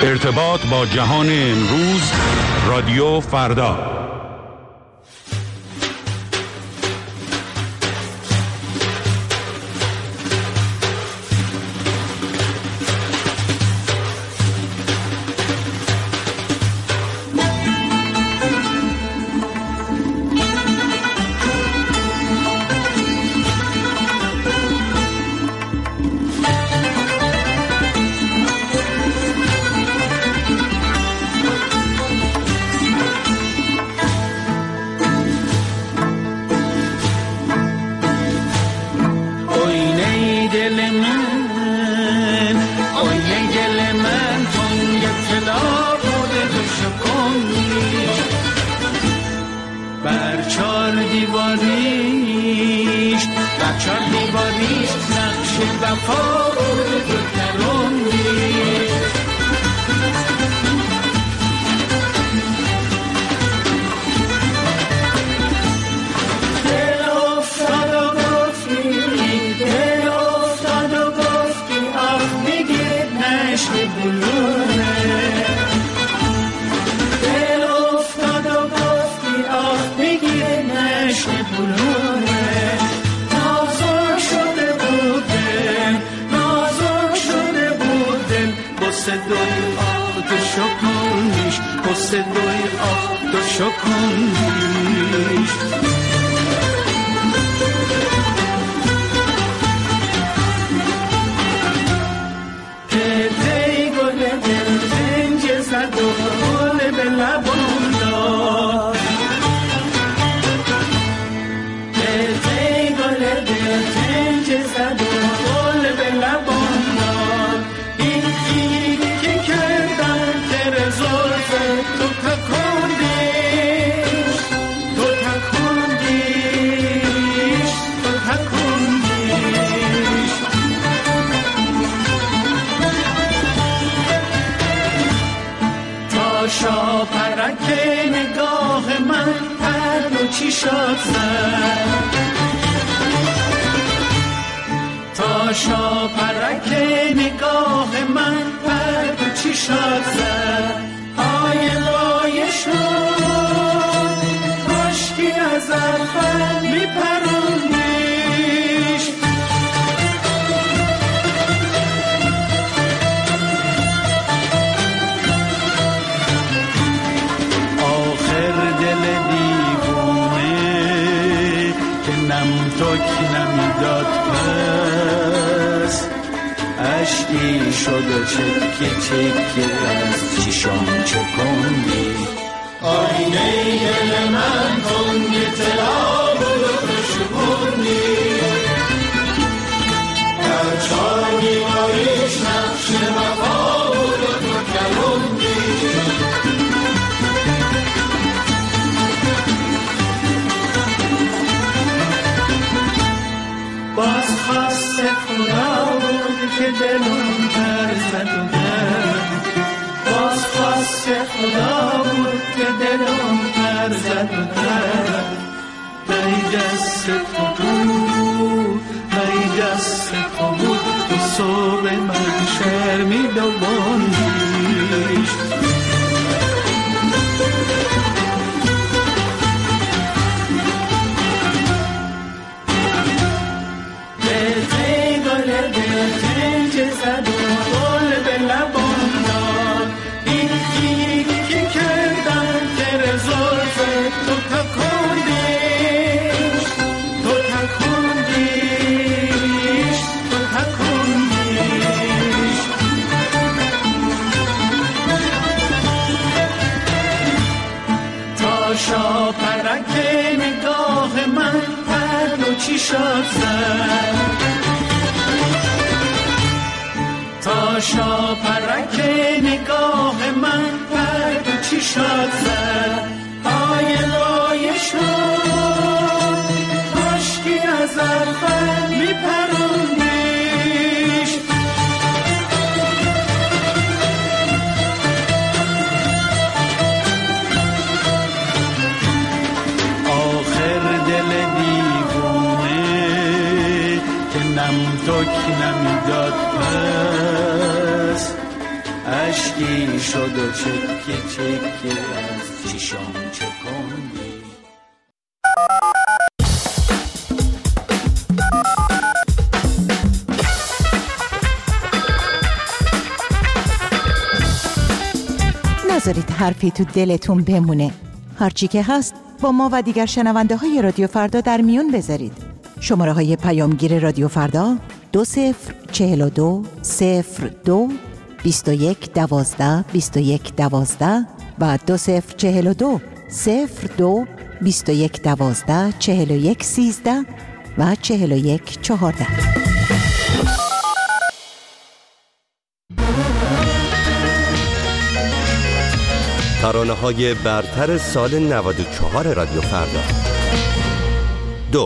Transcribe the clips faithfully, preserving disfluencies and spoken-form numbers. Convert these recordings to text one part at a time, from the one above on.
ارتباط با جهان امروز، رادیو فردا. نم تو که نمیداد پس اشکی شد و چکه چکه از چشام چکندی. نذارید حرفی تو دلتون بمونه. هرچی که هست با ما و دیگر شنونده های رادیو فردا در میون بذارید. شماره های پیامگیر رادیو فردا دو صفر چهل و دو صفر دو بیست و یک دوازده بیست و یک دوازده و دو صفر چهل و دو صفر دو بیست و یک دوازده چهل و یک سیزده و چهل و یک چهارده. ترانه‌های برتر سال نود و چهار رادیو فردا. دو.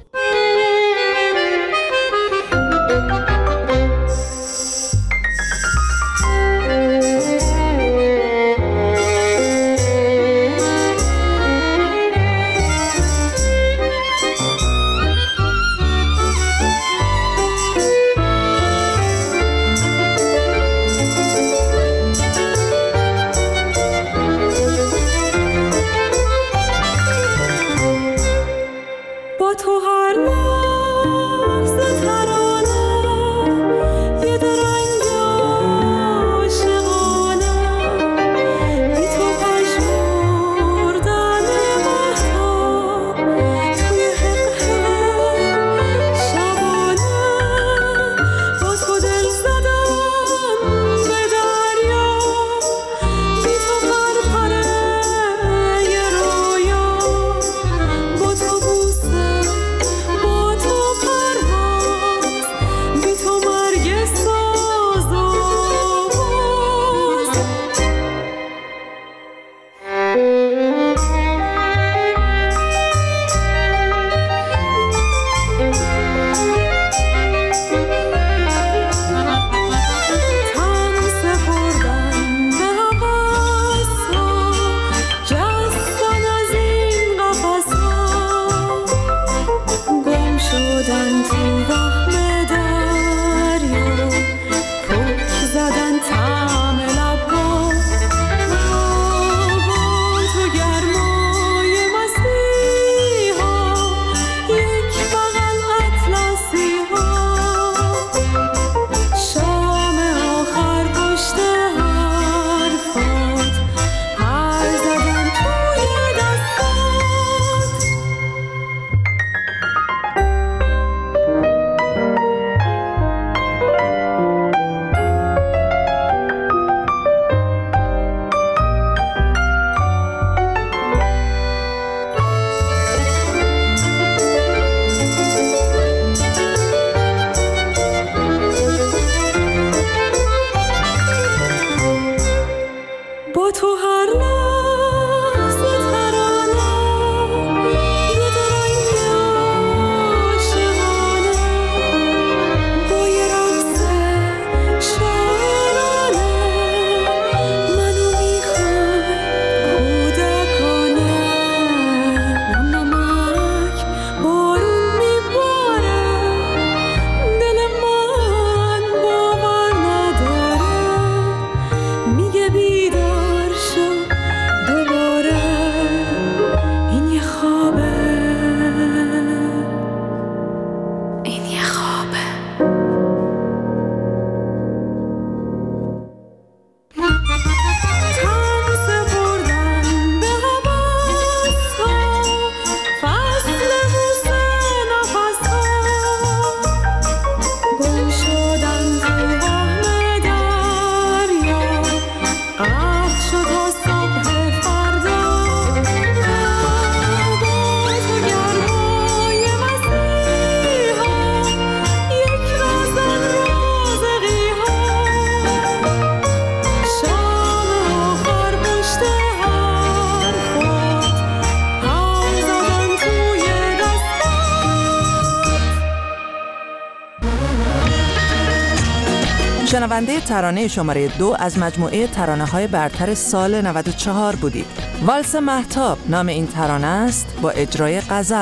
شنونده ترانه شماره دو از مجموعه ترانه‌های برتر سال نود و چهار بودید. والس مهتاب نام این ترانه است با اجرای غزل.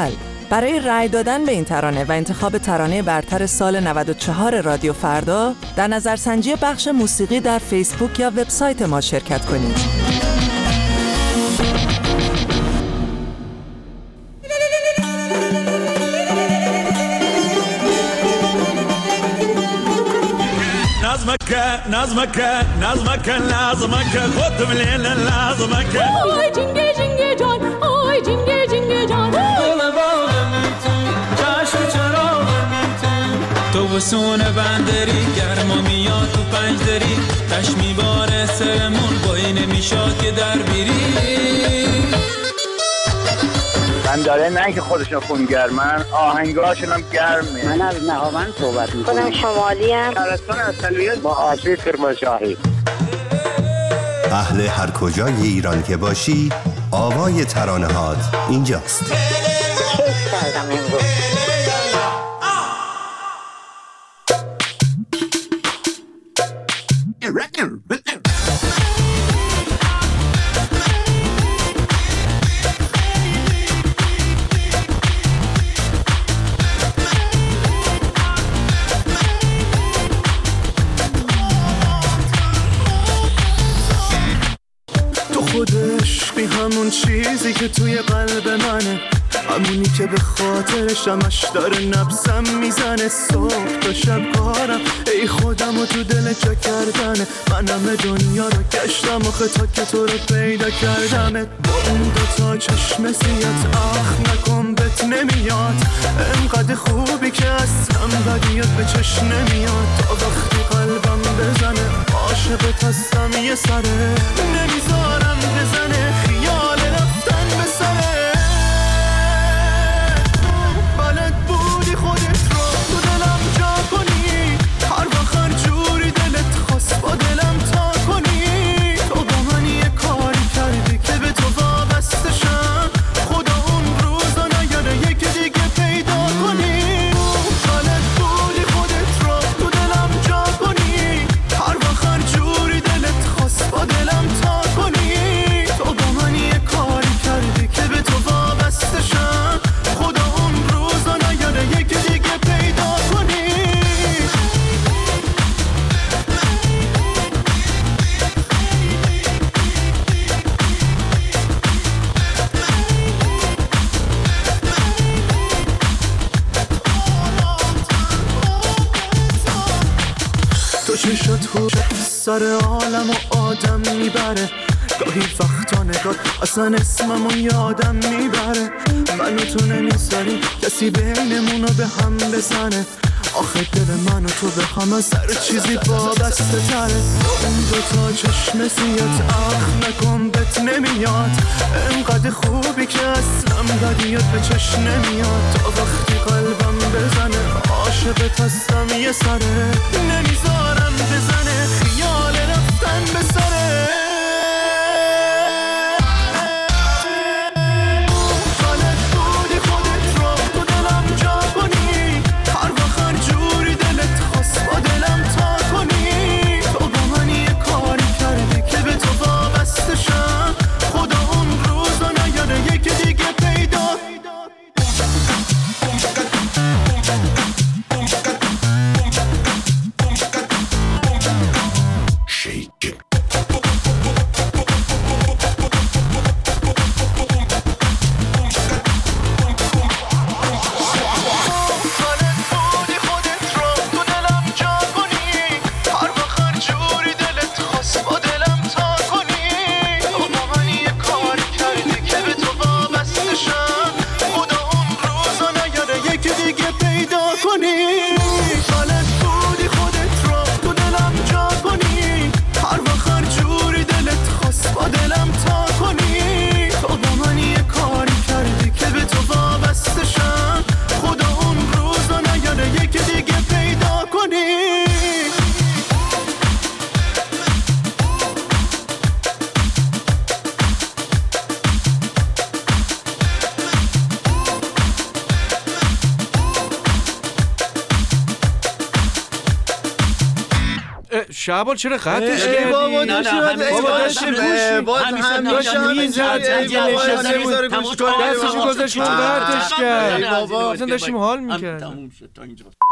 برای رأی دادن به این ترانه و انتخاب ترانه برتر سال نود و چهار رادیو فردا در نظرسنجی بخش موسیقی در فیسبوک یا وبسایت ما شرکت کنید. نظمك نظمك نظمك لازمك خد من الليل لازمك آی جنگی جنگی جان آی جنگی جنگی جان دل باغم تو چشم چراغم تو تو وسون بندری گرما میاد تو پنج دری تش میباره سرمون بایی نمیشاد که در بیری من داره نه که خودشون خونگرمن آهنگاشون هم گرمه. من از نهاوند صحبت میکنم. خودم شمالی ام. شهرستان اصلیت با آسیب کرمانشاهی. اهل هر کجای ایران که باشی آوای ترانه هات اینجاست. کیف کردم امروز. همون چیزی که توی قلب منه، همونی که به خاطرش همش داره نبضم میزنه. صبح تا شب کارم ای خودم و تو دل جا کردنه. من همه دنیا رو گشتم آخه تا که تو رو پیدا کردمت. با اون دوتا چشم سیات آخ نکن بهت نمیاد. انقدر خوبی که اصلا بدیت به چشم نمیاد. تا وقتی قلبم بزنه عاشقت هستم یه سره. نمیذارم بزنه خیال رفتن به سره. بلد بودی خودت رو تو دلم جا کنی. هر وقت هر جوری دلت خواست با دلم تا کنی. تو با من یه کاری کردی که به تو وابسته شم. خدا اون روزا نیاره یکی دیگه پیدا کنی. بلد بودی خودت رو تو دلم جا کنی. هر وقت هر جوری دلت خواست با دلم تا کنی. تو با من یه کاری کردی که به تو وابسته شم. خدا اون روزا نیاره یکی دیگه پیدا کنی. تو چشات هوش سر عالم و آدم میبره. گاهی وقتا نگاه اصلا اسممو یادم میبره. منو تو نمیذاری کسی بینمونو به هم بزنه. آخه دل منو تو به هم از هر چیزی وابسته تره. اون دوتا چشم سیات آخ نکن بهت نمیاد. انقدر خوبی که اصلا بدیت به چشم نمیاد. تا وقتی قلبم بزنه عاشقت هستم یه سره. نمیذارم بزنه خیال رفتن به سره. Got شعبان چرا قطعش کردی؟ بابا داشتیم بابا داشتیم باز هم داشتیم میزد دستشو گذاشت رو قطعش کرد اصلا داشتیم حال میکرد.